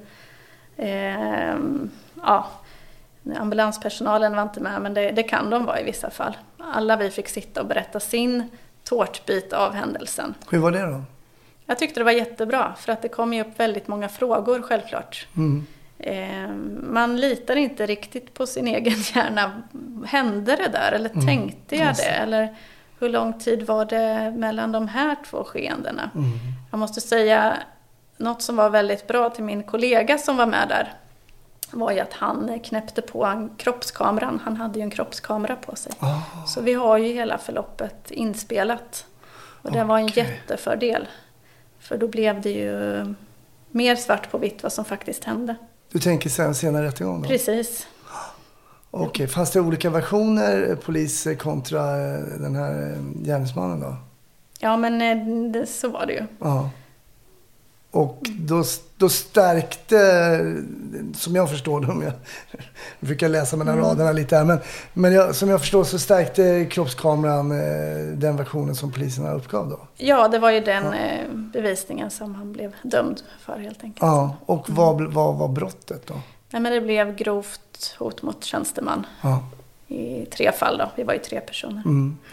ambulanspersonalen var inte med, men det kan de vara i vissa fall. Alla vi fick sitta och berätta sin tårtbit av händelsen. Hur var det då? Jag tyckte det var jättebra, för att det kom ju upp väldigt många frågor självklart. Man litar inte riktigt på sin egen hjärna. Hände det där? Eller tänkte jag det? Eller hur lång tid var det mellan de här två skeendena? Jag måste säga något som var väldigt bra till min kollega som var med där. var ju att han knäppte på kroppskameran. Han hade ju en kroppskamera på sig. Så vi har ju hela förloppet inspelat. Och det var en jättefördel. För då blev det ju mer svart på vitt vad som faktiskt hände. Du tänker senare rättegång då? Precis. Okej, fanns det olika versioner, polis kontra den här gärningsmannen då? Ja, men så var det ju. Ja. Och då stärkte, som jag förstår det, jag brukar läsa mellan raderna lite här, men som jag förstår så stärkte kroppskameran den versionen som poliserna uppgav då? Ja, det var ju den bevisningen som han blev dömd för helt enkelt. Ja, och vad var brottet då? Nej, men det blev grovt hot mot tjänsteman i 3 fall då. Vi var ju 3 personer.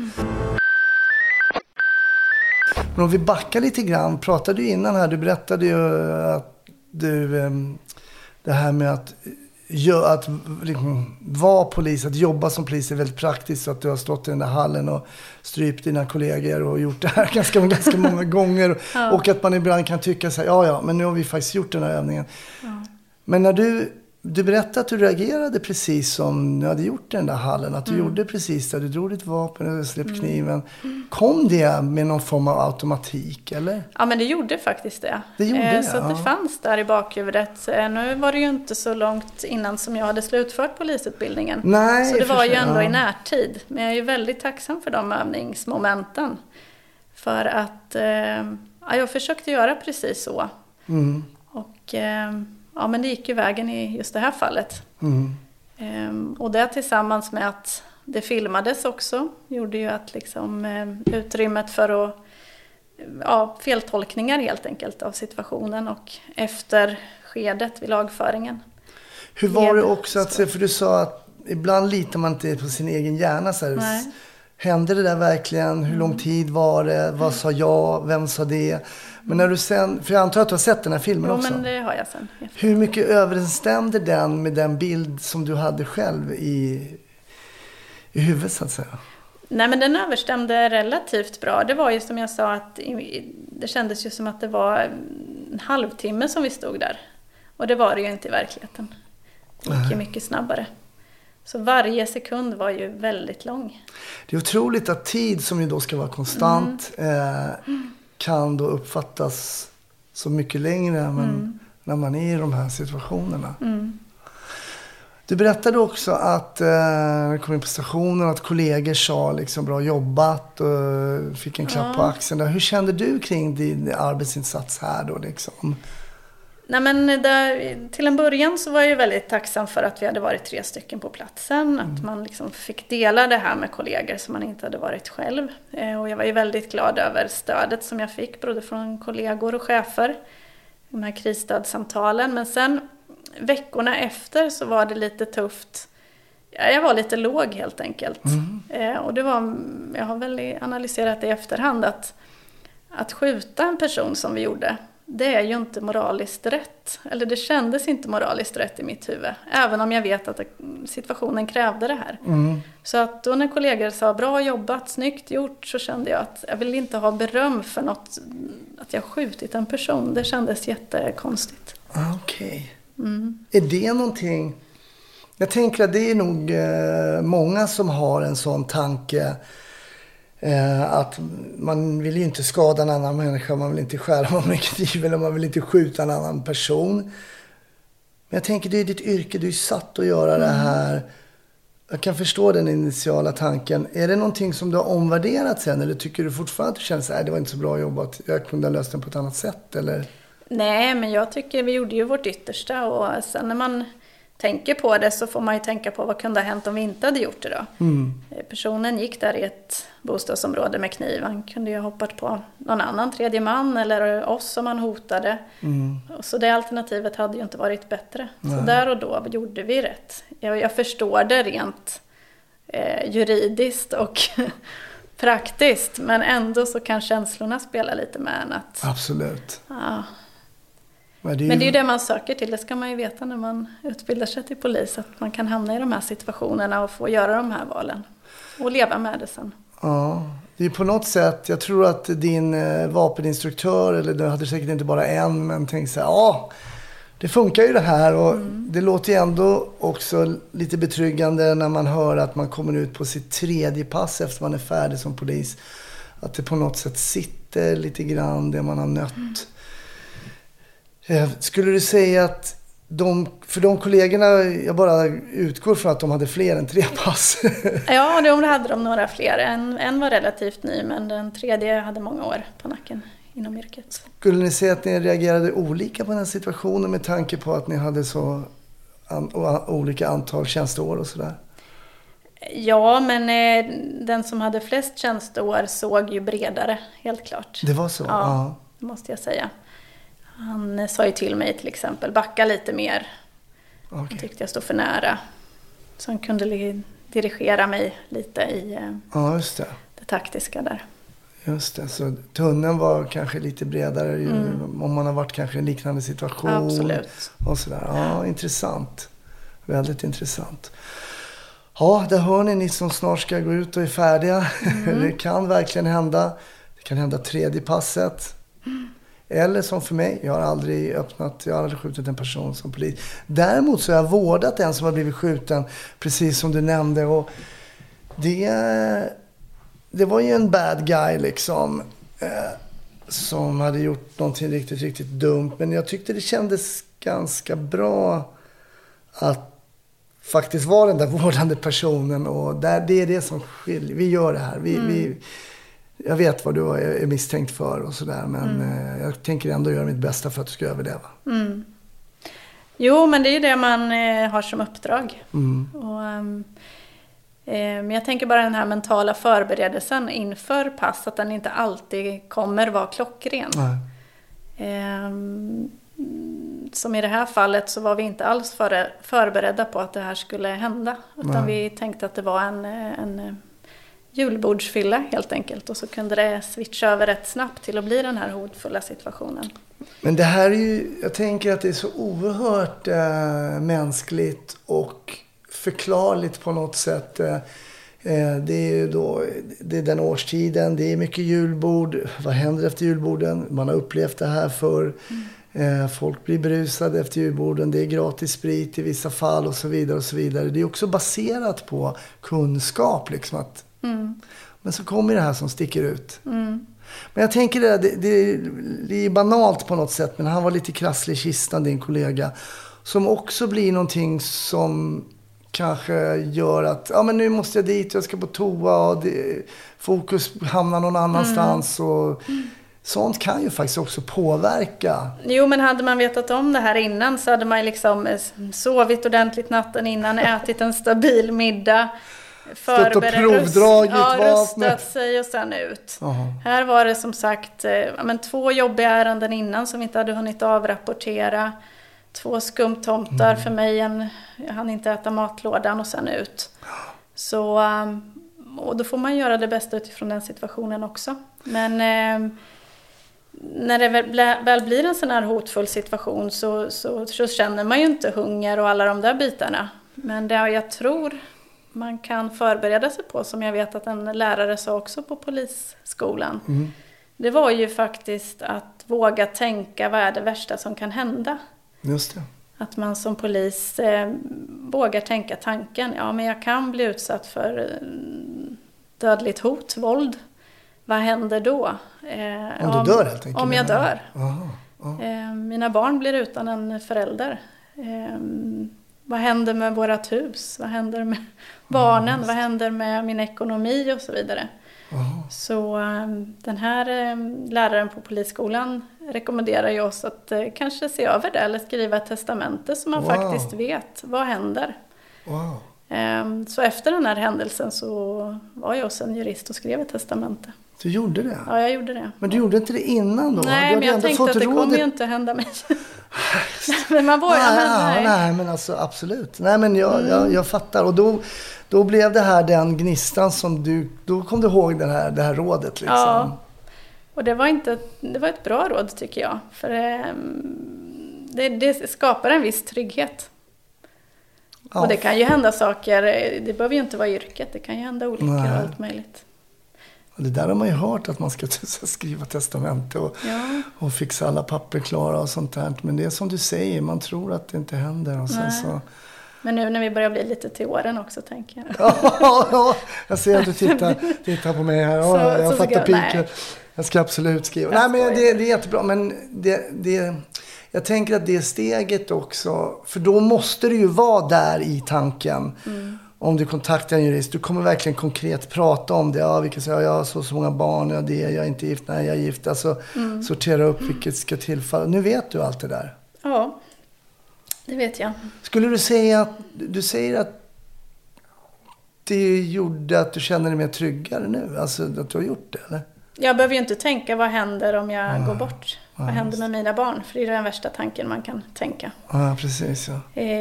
Men om vi backar lite grann, pratade du innan här, du berättade ju att det här med att vara polis, att jobba som polis är väldigt praktiskt, så att du har stått i den där hallen och strypt dina kollegor och gjort det här ganska många gånger och att man ibland kan tycka så här, men nu har vi faktiskt gjort den här övningen. Men när du berättade att du reagerade precis som du hade gjort i den där hallen. Att du gjorde precis det. Du drog ditt vapen och släppte kniven. Kom det med någon form av automatik, eller? Ja, men det gjorde faktiskt det. Det gjorde det, så att det fanns där i bakhuvudet. Nu var det ju inte så långt innan som jag hade slutfört polisutbildningen. Nej, så det var ju ändå i närtid. Men jag är ju väldigt tacksam för de övningsmomenten. För att jag försökte göra precis så. Och... men det gick ju vägen i just det här fallet. Och det tillsammans med att det filmades också gjorde ju att liksom, utrymmet för att, feltolkningar helt enkelt av situationen och efter skedet vid lagföringen. Hur var det också att se, för du sa att ibland litar man inte på sin egen hjärna så här. Hände det där verkligen? Hur lång tid var det? Vad sa jag? Vem sa det? Men när du sen, för jag antar att du har sett den här filmen också. Ja, men det har jag sen. Hur mycket överensstämde den med den bild som du hade själv i huvudet så att säga? Nej, men den överstämde relativt bra. Det var ju som jag sa att det kändes ju som att det var en halvtimme som vi stod där. Och det var det ju inte i verkligheten. Det gick ju mycket snabbare. Så varje sekund var ju väldigt lång. Det är otroligt att tid som ju då ska vara konstant kan då uppfattas så mycket längre än när man är i de här situationerna. Du berättade också att när du kom in på stationen att kollegor sa liksom bra jobbat och fick en klapp på axeln. Hur kände du kring din arbetsinsats här då liksom? Nej, men till en början så var jag väldigt tacksam för att vi hade varit 3 stycken på platsen. Att man liksom fick dela det här med kollegor som man inte hade varit själv. Och jag var ju väldigt glad över stödet som jag fick, både från kollegor och chefer. De här krisstödssamtalen. Men sen veckorna efter så var det lite tufft. Jag var lite låg helt enkelt. Och jag har väl analyserat det i efterhand att skjuta en person som vi gjorde. Det är ju inte moraliskt rätt. Eller det kändes inte moraliskt rätt i mitt huvud. Även om jag vet att situationen krävde det här. Så att då när kollegor sa bra jobbat, snyggt gjort, så kände jag att jag vill inte ha beröm för något. Att jag skjutit en person. Det kändes jättekonstigt. Okej. Är det någonting... Jag tänker att det är nog många som har en sån tanke... att man vill ju inte skada en annan människa, man vill inte skära med kniv eller man vill inte skjuta en annan person. Men jag tänker, det är ditt yrke, du är satt att göra det här. Jag kan förstå den initiala tanken. Är det någonting som du har omvärderat sen, eller tycker du fortfarande att du känner att det var inte så bra jobbat, jag kunde ha löst den på ett annat sätt, eller? Nej, men jag tycker vi gjorde ju vårt yttersta, och sen när man tänker på det så får man ju tänka på vad kunde ha hänt om vi inte hade gjort det då. Personen gick där i ett bostadsområde med kniv. Han kunde ju ha hoppat på någon annan tredje man eller oss som han hotade. Så det alternativet hade ju inte varit bättre. Så där och då gjorde vi rätt. Jag förstår det rent juridiskt och praktiskt, men ändå så kan känslorna spela lite med en. Absolut. Ja. Men det är ju det man söker till. Det ska man ju veta när man utbildar sig till polis. Att man kan hamna i de här situationerna och få göra de här valen. Och leva med det sen. Ja, det är på något sätt. Jag tror att din vapeninstruktör, eller du hade säkert inte bara en, men tänkte så här, Det funkar ju det här och det låter ju ändå också lite betryggande när man hör att man kommer ut på sitt 3:e pass efter man är färdig som polis. Att det på något sätt sitter lite grann det man har nött. Skulle du säga att för de kollegorna, jag bara utgår från att de hade fler än 3 pass. Ja, det hade de några fler. En var relativt ny, men den 3:e hade många år på nacken inom yrket. Skulle ni säga att ni reagerade olika på den här situationen med tanke på att ni hade så olika antal tjänsteår och sådär? Ja, men den som hade flest tjänsteår såg ju bredare, helt klart. Det var så? Ja, det måste jag säga. Han sa ju till mig till exempel, backa lite mer. Okay. Han tyckte jag stod för nära. Så han kunde dirigera mig lite i just det taktiska där. Just det, så tunneln var kanske lite bredare om man har varit kanske i en liknande situation. Absolut. Och sådär. Ja, intressant. Väldigt intressant. Ja, där hör ni som snart ska gå ut och är färdiga. Det kan verkligen hända. Det kan hända 3:e passet. Eller som för mig, jag har aldrig skjutit en person som polis. Däremot så har jag vårdat en som har blivit skjuten, precis som du nämnde. Och det var ju en bad guy liksom, som hade gjort någonting riktigt, riktigt dumt. Men jag tyckte det kändes ganska bra att faktiskt vara den där vårdande personen. Och det är det som skiljer. Vi gör det här. Jag vet vad du är misstänkt för och sådär. Men jag tänker ändå göra mitt bästa för att du ska överleva. Jo, men det är ju det man har som uppdrag. Och, men jag tänker bara den här mentala förberedelsen inför pass. Att den inte alltid kommer vara klockren. Som i det här fallet så var vi inte alls förberedda på att det här skulle hända. Utan vi tänkte att det var en julbordsfylla helt enkelt. Och så kunde det switcha över rätt snabbt till att bli den här hotfulla situationen. Men det här är ju, jag tänker att det är så oerhört mänskligt och förklarligt på något sätt. Det är ju då, det är den årstiden, det är mycket julbord. Vad händer efter julborden? Man har upplevt det här för folk blir berusade efter julborden. Det är gratis sprit i vissa fall och så vidare och så vidare. Det är också baserat på kunskap liksom att men så kommer det här som sticker ut. Men jag tänker det är banalt på något sätt, men han var lite krasslig i kistan, din kollega, som också blir någonting som kanske gör att men nu måste jag dit, jag ska på toa och fokus hamnar någon annanstans och sånt kan ju faktiskt också påverka. Jo, men hade man vetat om det här innan så hade man liksom sovit ordentligt natten innan, ätit en stabil middag, stått och provdragit rustat sig och sen ut. Här var det som sagt 2 jobbiga ärenden innan som vi inte hade hunnit avrapportera. 2 skumtomtar för mig, jag hann inte äta matlådan och sen ut. Så, och då får man göra det bästa utifrån den situationen också. Men när det väl blir en sån här hotfull situation så känner man ju inte hunger och alla de där bitarna. Men det jag tror man kan förbereda sig på, som jag vet att en lärare sa också på polisskolan. Det var ju faktiskt att våga tänka vad är det värsta som kan hända. Just det. Att man som polis vågar tänka tanken. Ja, men jag kan bli utsatt för dödligt hot, våld. Vad händer då? Om du dör helt enkelt? Om jag dör. Mina barn blir utan en förälder. Vad händer med vårat hus? Vad händer med barnen? Vad händer med min ekonomi och så vidare? Så den här läraren på polisskolan rekommenderar ju oss att kanske se över det eller skriva ett testamente så man faktiskt vet vad händer. Så efter den här händelsen så var jag hos en jurist och skrev ett testamente. Du gjorde det? Ja, jag gjorde det. Men du gjorde inte det innan då? Nej, men jag tänkte att det kommer ju inte hända mig. Men man vågar, nej, men alltså absolut. Nej, men jag fattar. Och då blev det här den gnistan som då kom du ihåg det här rådet liksom. Ja, och det var ett bra råd tycker jag. För det skapar en viss trygghet. Ja. Och det kan ju hända saker, det behöver ju inte vara yrket, det kan ju hända olyckor och allt möjligt. Och det där har man ju hört att man ska skriva testamente och fixa alla papper klara och sånt där. Men det är som du säger, man tror att det inte händer. Och sen så... Men nu när vi börjar bli lite till åren också, tänker jag. Ja, jag ser att du tittar på mig här. Ja, jag fattar piken. Jag ska absolut skriva. Nej, men det är jättebra. Men jag tänker att det steget också, för då måste du ju vara där i tanken. Om du kontaktar en jurist, du kommer verkligen konkret prata om det. Ja, vilka säger jag har så många barn, jag är inte gift, nej jag är gift. Alltså sortera upp vilket ska tillfalla. Nu vet du allt det där. Ja, det vet jag. Skulle du säga att du säger att det gjorde att du känner dig mer tryggare nu? Alltså att du har gjort det, eller? Jag behöver ju inte tänka vad händer om jag går bort. Vad händer med mina barn? För det är den värsta tanken man kan tänka. Ja, precis.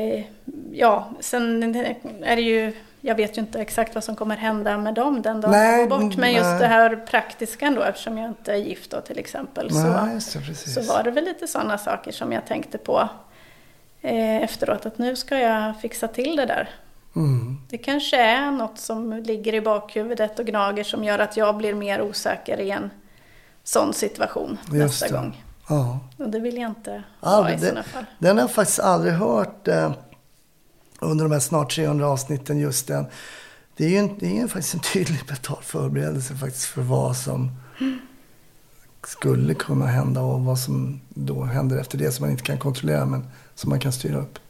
Ja. Sen är det ju... Jag vet ju inte exakt vad som kommer hända med dem den dagen jag går bort. Men just det här praktiska ändå, eftersom jag inte är gift då, till exempel. Så var det väl lite sådana saker som jag tänkte på efteråt. Att nu ska jag fixa till det där. Det kanske är något som ligger i bakhuvudet och gnager som gör att jag blir mer osäker i en sån situation nästa gång. Ja. Och det vill jag inte ha i sådana fall. Den har jag faktiskt aldrig hört under de här snart 300 avsnitten, just den. Det är ju faktiskt en tydlig betald förberedelse faktiskt för vad som skulle kunna hända och vad som då händer efter det som man inte kan kontrollera men som man kan styra upp.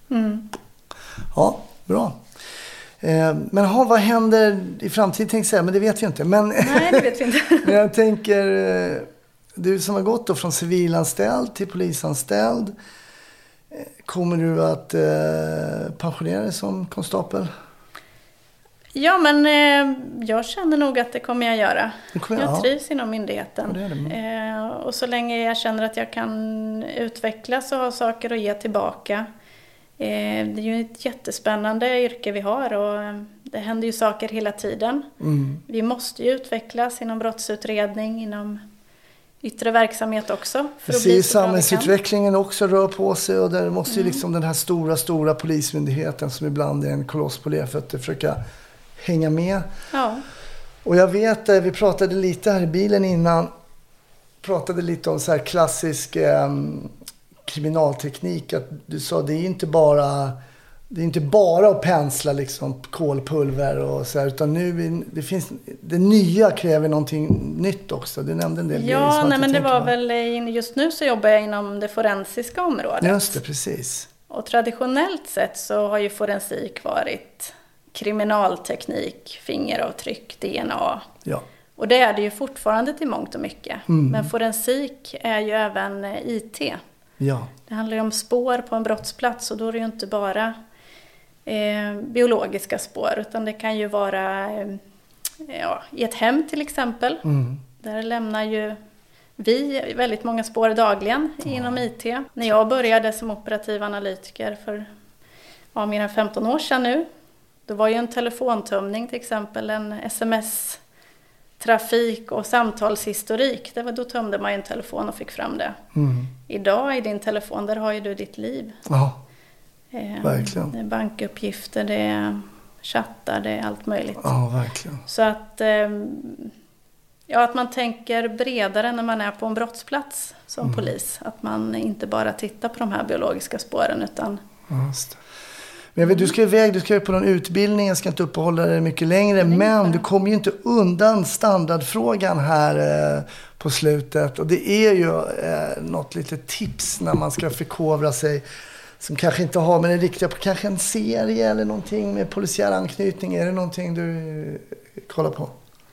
Ja, bra. Men vad händer i framtiden, tänkte jag säga, men det vet vi inte. Nej, det vet vi inte. Men jag tänker, du som har gått då från civilanställd till polisanställd, kommer du att pensionera dig som konstapel? Ja, men jag känner nog att det kommer jag göra. Jag trivs inom myndigheten. Och så länge jag känner att jag kan utvecklas och ha saker att ge tillbaka. Det är ju ett jättespännande yrke vi har och det händer ju saker hela tiden. Vi måste ju utvecklas inom brottsutredning, inom yttre verksamhet också. Precis, samhällsutvecklingen också rör på sig och där måste ju liksom den här stora polismyndigheten som ibland är en koloss på lerfötter försöka hänga med. Ja. Och jag vet, vi pratade lite här i bilen innan, pratade lite om så här klassisk kriminalteknik, att du sa det är inte bara att pensla liksom kolpulver och så här, utan nu det nya kräver någonting nytt också. Du nämnde en del grejer. Ja, men det var väl just nu så jobbar jag inom det forensiska området. Just det, precis. Och traditionellt sett så har ju forensik varit kriminalteknik, fingeravtryck, DNA. Ja. Och det är det ju fortfarande till mångt och mycket. Men forensik är ju även IT. Ja. Det handlar ju om spår på en brottsplats och då är det ju inte bara biologiska spår utan det kan ju vara i ett hem till exempel. Där lämnar ju vi väldigt många spår dagligen inom IT. När jag började som operativ analytiker för mer än 15 år sedan nu, då var ju en telefontömning till exempel, en sms-trafik och samtalshistorik. Då tömde man ju en telefon och fick fram det. Idag i din telefon, där har ju du ditt liv. Ja, verkligen. Det är bankuppgifter, det är chattar, det är allt möjligt. Ja, verkligen. Så att, att man tänker bredare när man är på en brottsplats som polis. Att man inte bara tittar på de här biologiska spåren utan... Just det. Men du ska iväg, du ska på någon utbildning, jag ska inte uppehålla dig mycket längre, men du kommer ju inte undan standardfrågan här på slutet. Och det är ju något litet tips när man ska förkovra sig som kanske inte har med det riktiga, kanske en serie eller någonting med polisiär anknytning. Är det någonting du kollar på?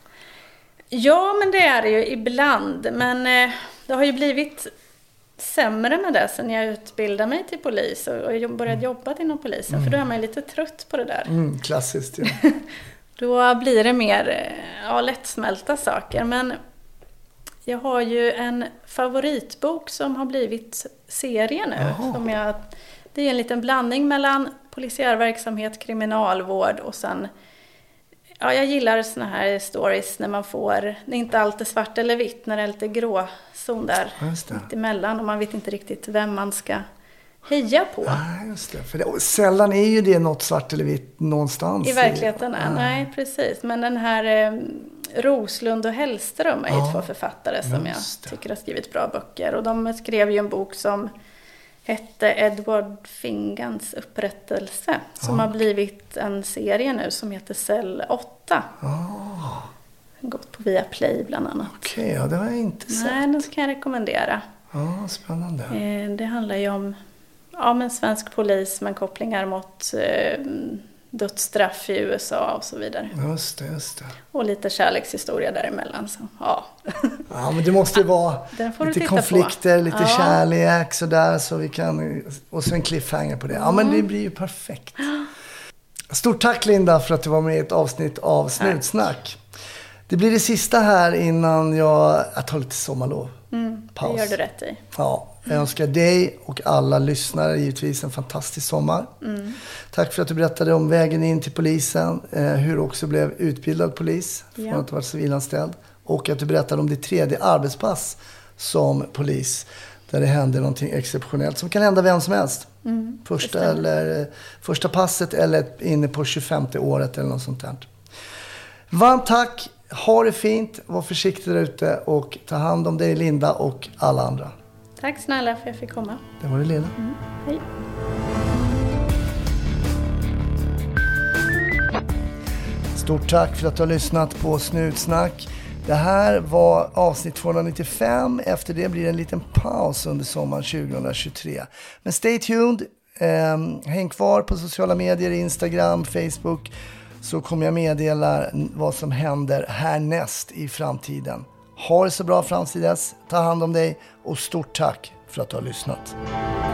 Ja, men det är det ju ibland. Men det har ju blivit sämre med det sen jag utbildade mig till polis och började jobba inom polisen. För då är man lite trött på det där. Klassiskt, ja. Då blir det mer lättsmälta saker. Men jag har ju en favoritbok som har blivit serie nu. Det är en liten blandning mellan polisiär verksamhet, kriminalvård och sen... Ja, jag gillar såna här stories när man får... Det är inte alltid svart eller vitt, när det är lite gråzon där mitt emellan. Och man vet inte riktigt vem man ska heja på. Ja, just det. För sällan är ju det något svart eller vitt någonstans. I verkligheten är. Nej, precis. Men den här Roslund och Hellström är ju två författare som jag tycker har skrivit bra böcker. Och de skrev ju en bok som hette Edward Fingans upprättelse. Som har blivit en serie nu som heter Cell 8. Gått på Viaplay bland annat. Okej, ja, det har jag inte sett. Nej, den kan jag rekommendera. Ja, spännande. Det handlar ju om en svensk polis med kopplingar mot dödsstraff i USA och så vidare. Just det. Och lite kärlekshistoria däremellan. Så, ja, men det måste ju vara lite konflikter, lite kärlek sådär, så vi kan, och så en cliffhanger på det. Ja, men det blir ju perfekt. Stort tack Linda för att du var med i ett avsnitt av Snutsnack. Det blir det sista här innan jag tar lite sommarlov. Paus. Det gör du rätt i. Ja, jag önskar dig och alla lyssnare givetvis en fantastisk sommar. Tack för att du berättade om vägen in till polisen. Hur du också blev utbildad polis från att ha varit civilanställd. Och att du berättade om ditt 3:e arbetspass som polis. Där det hände någonting exceptionellt som kan hända vem som helst. Första passet eller inne på 25:e året eller något sånt där. Varmt tack. Ha det fint, var försiktig där ute och ta hand om dig Linda och alla andra. Tack snälla för att jag fick komma. Det var det lilla. Hej. Stort tack för att du har lyssnat på Snutsnack. Det här var avsnitt 295. Efter det blir det en liten paus under sommaren 2023. Men stay tuned. Häng kvar på sociala medier, Instagram, Facebook. Så kommer jag meddela vad som händer härnäst i framtiden. Ha det så bra fram till dess. Ta hand om dig och stort tack för att du har lyssnat.